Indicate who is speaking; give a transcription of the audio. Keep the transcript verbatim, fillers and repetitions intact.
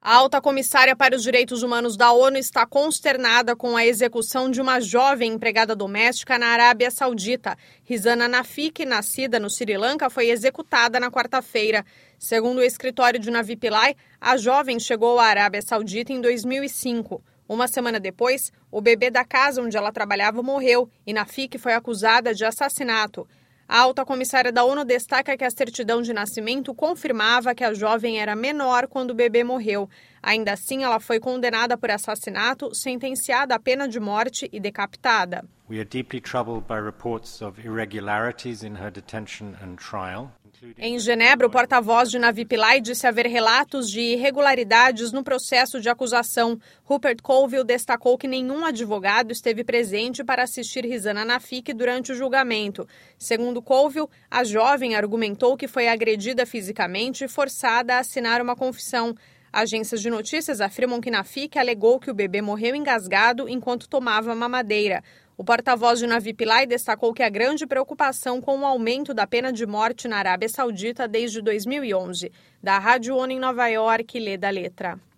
Speaker 1: A alta comissária para os direitos humanos da ONU está consternada com a execução de uma jovem empregada doméstica na Arábia Saudita. Rizana Nafik, nascida no Sri Lanka, foi executada na quarta-feira. Segundo o escritório de Navi Pillay, a jovem chegou à Arábia Saudita em dois mil e cinco. Uma semana depois, o bebê da casa onde ela trabalhava morreu e Nafik foi acusada de assassinato. A alta comissária da ONU destaca que a certidão de nascimento confirmava que a jovem era menor quando o bebê morreu. Ainda assim, ela foi condenada por assassinato, sentenciada à pena de morte e decapitada.
Speaker 2: We are deeply troubled by reports of irregularities in her detention and trial.
Speaker 1: Em Genebra, o porta-voz de Navi Pillay disse haver relatos de irregularidades no processo de acusação. Rupert Colville destacou que nenhum advogado esteve presente para assistir Rizana Nafik durante o julgamento. Segundo Colville, a jovem argumentou que foi agredida fisicamente e forçada a assinar uma confissão. Agências de notícias afirmam que Nafik alegou que o bebê morreu engasgado enquanto tomava mamadeira. O porta-voz de Navi Pillay destacou que há grande preocupação com o aumento da pena de morte na Arábia Saudita desde dois mil e onze. Da Rádio ONU em Nova York, Leda Letra.